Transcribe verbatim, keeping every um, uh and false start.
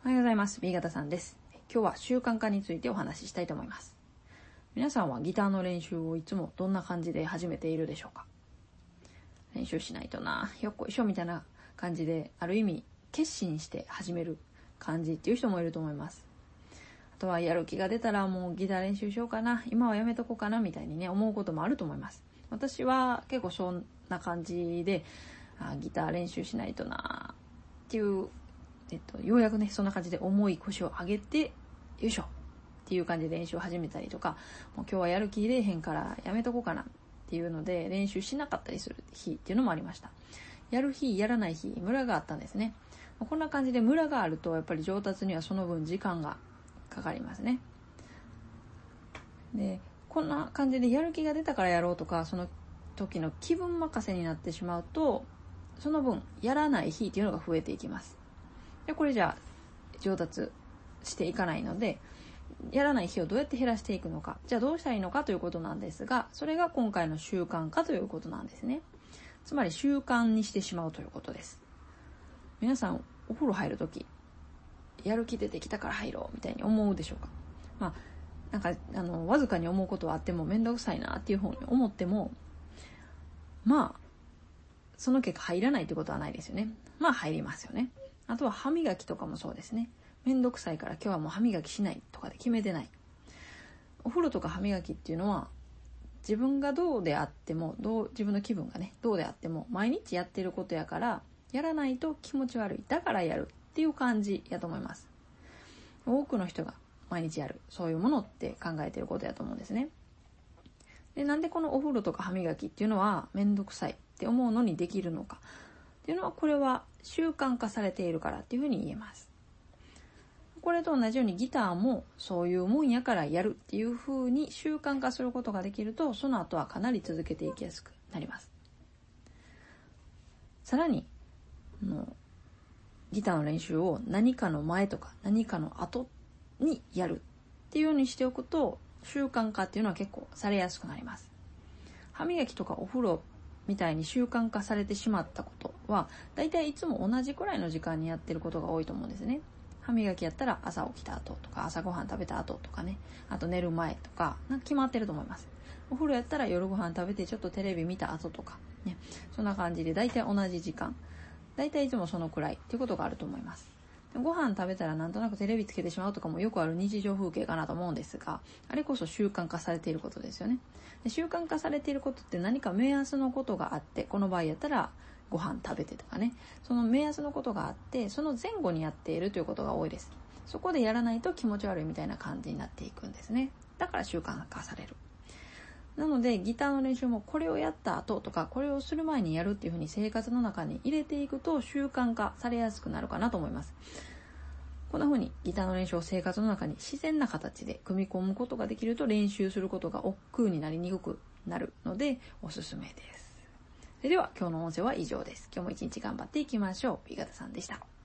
おはようございます。B 型さんです。今日は習慣化についてお話ししたいと思います。皆さんはギターの練習をいつもどんな感じで始めているでしょうか？練習しないとな、よっこいしょみたいな感じで、ある意味決心して始める感じっていう人もいると思います。あとはやる気が出たらもうギター練習しようかな、今はやめとこうかなみたいにね、思うこともあると思います。私は結構そんな感じで、あギター練習しないとなっていうえっと、ようやくね、そんな感じで重い腰を上げて、よいしょっていう感じで練習を始めたりとか、もう今日はやる気出えへんからやめとこうかなっていうので練習しなかったりする日っていうのもありました。やる日、やらない日、ムラがあったんですね。こんな感じでムラがあると、やっぱり上達にはその分時間がかかりますね。で、こんな感じでやる気が出たからやろうとか、その時の気分任せになってしまうと、その分やらない日っていうのが増えていきます。でこれじゃあ上達していかないので、やらない日をどうやって減らしていくのか、じゃあどうしたらいいのかということなんですが、それが今回の習慣化ということなんですね。つまり習慣にしてしまうということです。皆さんお風呂入るとき、やる気出てきたから入ろうみたいに思うでしょうか？まあなんかあのわずかに思うことはあっても、めんどくさいなっていうふうに思っても、まあその結果入らないってことはないですよね。まあ入りますよね。あとは歯磨きとかもそうですね。めんどくさいから今日はもう歯磨きしないとかで決めてない。お風呂とか歯磨きっていうのは、自分がどうであっても、どう自分の気分がねどうであっても毎日やってることやから、やらないと気持ち悪い、だからやるっていう感じやと思います。多くの人が毎日やる、そういうものって考えてることやと思うんですね。で、なんでこのお風呂とか歯磨きっていうのはめんどくさいって思うのにできるのかっていうのは、これは習慣化されているからっていうふうに言えます。これと同じようにギターもそういうもんやからやるっていうふうに習慣化することができると、その後はかなり続けていきやすくなります。さらにのギターの練習を何かの前とか何かの後にやるっていうようにしておくと、習慣化っていうのは結構されやすくなります。歯磨きとかお風呂みたいに習慣化されてしまったことは、だいたいいつも同じくらいの時間にやってることが多いと思うんですね。歯磨きやったら朝起きた後とか、朝ごはん食べた後とかね、あと寝る前とか、なんか決まってると思います。お風呂やったら夜ご飯食べてちょっとテレビ見た後とかね、そんな感じでだいたい同じ時間、だいたいいつもそのくらいっていうことがあると思います。ご飯食べたらなんとなくテレビつけてしまうとかもよくある日常風景かなと思うんですが、あれこそ習慣化されていることですよね。で習慣化されていることって何か目安のことがあって、この場合やったらご飯食べてとかね、その目安のことがあって、その前後にやっているということが多いです。そこでやらないと気持ち悪いみたいな感じになっていくんですね。だから習慣化される。なのでギターの練習もこれをやった後とか、これをする前にやるっていうふうに生活の中に入れていくと習慣化されやすくなるかなと思います。こんな風にギターの練習を生活の中に自然な形で組み込むことができると、練習することが億劫になりにくくなるのでおすすめです。それでは今日の音声は以上です。今日も一日頑張っていきましょう。B 型さんでした。